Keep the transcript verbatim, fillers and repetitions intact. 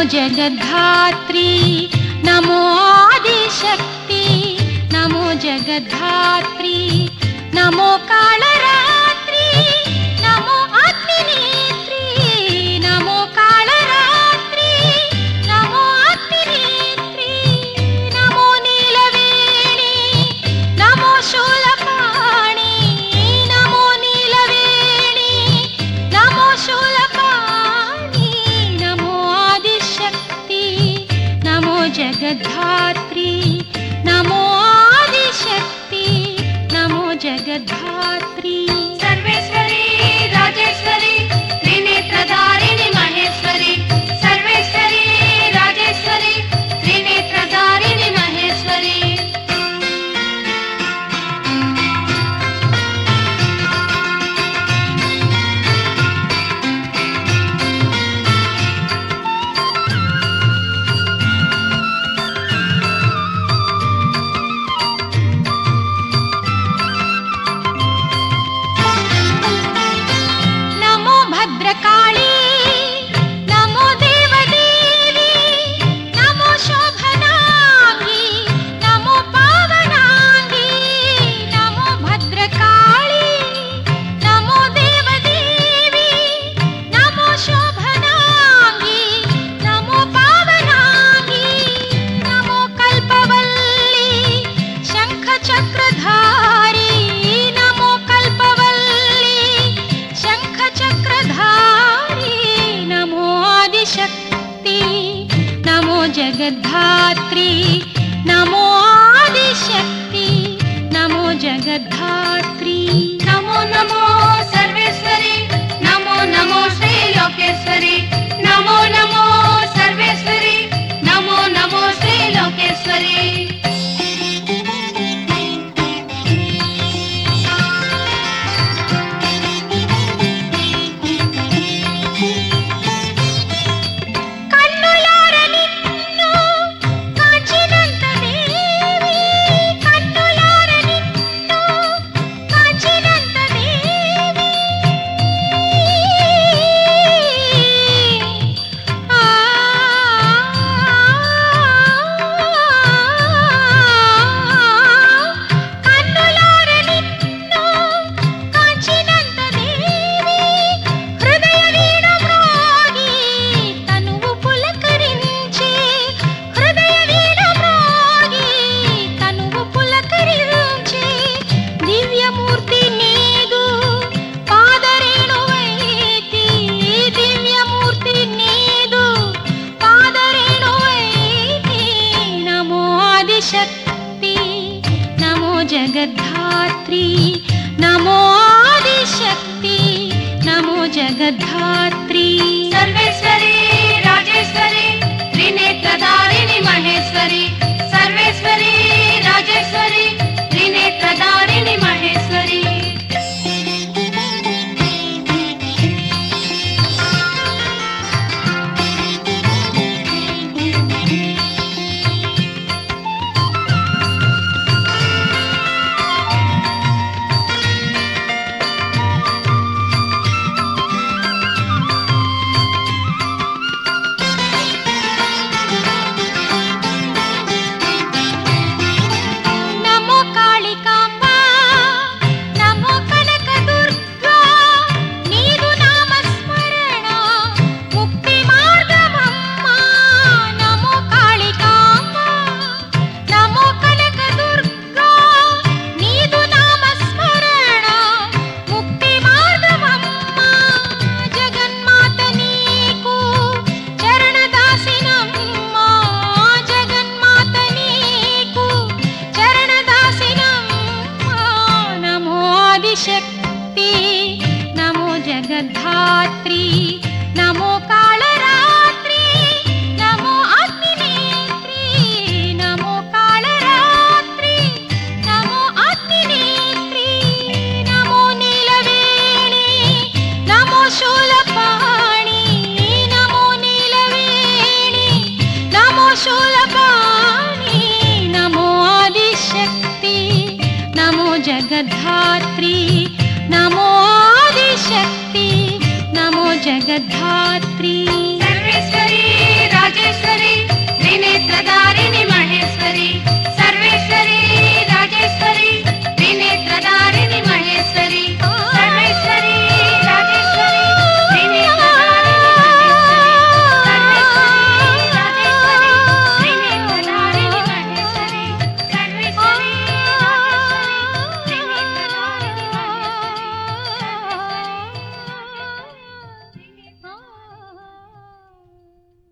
जगद्धात्री नमो आदिशक्ति नमो जगद्धात्री नमो कालरात्रि नमो अग्निनेत्री नमो कालरात्रि नमो अग्निनेत्री नमो नीलवेणी नमो शूलपाणि नमो नीलवेणी नमो शूलपाणि नमो आदिशक्ति नमो जगद्धात्री नमो आदिशक्ति नमो जगद्धात्री सर्वेश्वरी राजेश्वरी त्रिनेत्रधारिणी महेश्वरी सर्वेश्वरी राजेश्वरी त्रिनेत्रधारिणी महेश्वरी नमो भद्रकाली नमो देवदेवी नमो शोभनांगी नमो पावनांगी नमो भद्रकाली नमो देवदेवी नमो शोभनांगी नमो पावनांगी नमो कल्पवल्ली शंखचक्रधारी नमो कल्पवल्ली शंखचक्रधारी नमो आदिशक्ति नमो जगद्धात्री नमो आदिशक्ति नमो जगद्धात्री नमो नमो सर्वेश्वरी नमो नमो श्री लोकेश्वरी नमो नमो सर्वेश्वरी नमो नमो श्री लोकेश्वरी కన్నులార నిన్ను కాచినంత దేవి కన్నులార నిన్ను కాచినంత దేవి ఆ కన్నులార నిన్ను కాచినంత దేవి హృదయ వీణ మ్రోగి తనువు పులకరించి హృదయ వీణ మ్రోగి తనువు పులకరించి దివ్యమూర్తి నీదు పాదరేణువైతి దివ్యమూర్తి నీదు పాదరేణువైతి నమో ఆదిశక్తి నమో జగద్ధాత్రి నమో ఆదిశక్తి నమో జగద్ధాత్రి सर्वेश्वरी राजेश्वरी त्रिनेत्रधारिणी महेश्वरी सर्वेश्वरी राजेश्वरी त्रिनेत्रधारिणी महेश्वरी నమో కాళికాంబా నమో కనకదుర్గా నీదు నామస్మరణ ముక్తి మార్గమమ్మా నమో కాళికాంబా నమో కనకదుర్గా నీదు నామస్మరణ ముక్తి మార్గమమ్మా జగన్మాత నీకు చరణదాసినమ్మా జగన్మాత నీకు చరణదాసినమ్మా నమో ఆదిశక్తి నమో జగద్ధాత్రి నమో కాళరాత్రి నమో అగ్నినేత్రి నమో కాళరాత్రి నమో అగ్నినేత్రి నమో నీలవేణి నమో శూలపాణి నమో నీలవేణి నమో శూలపాణి నమో ఆదిశక్తి నమో జగద్ధాత్రి నమో ఆదిశక్తి नमो जगद्धात्री सर्वेश्वरी राजे రాజేశ్వరి త్రినేత్రధారిణి